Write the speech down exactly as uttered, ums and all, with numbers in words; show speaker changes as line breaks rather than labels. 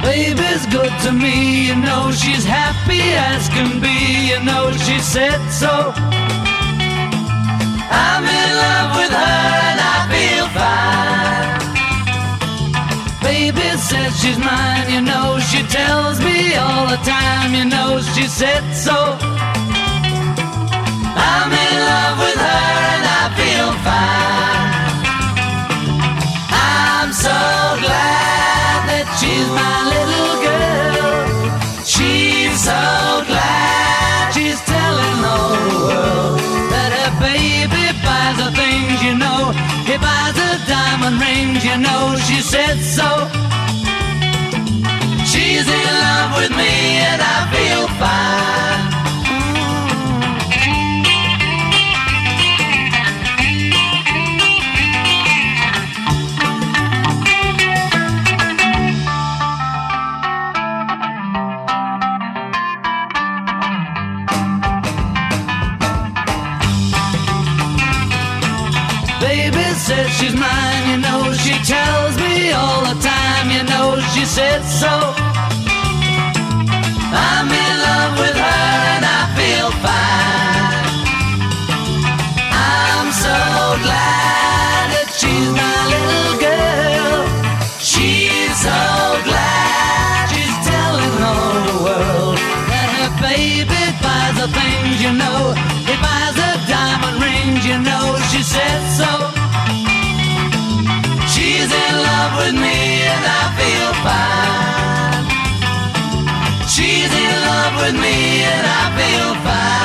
Baby's good to me, you know she's happy as can be, you know she said so. I'm in love with her and I feel fine. Baby says she's mine, you know she tells me all the time, you know she said so. I'm in love with her and I feel fine. I'm so glad that she's my little girl. She's so glad she's telling all the world that her baby buys her things, you know. He buys her diamond rings, you know she said so. She's in love with me and I feel fine. Baby says she's mine, you know she tells me all the time, you know she said so. I'm in love with her and I feel fine. I'm so glad that she's my little girl. She's so glad she's telling all the world that her baby buys her things, you know. He buys her diamond rings, you know she said so. She's in love with me and I feel fine. She's in love with me and I feel fine.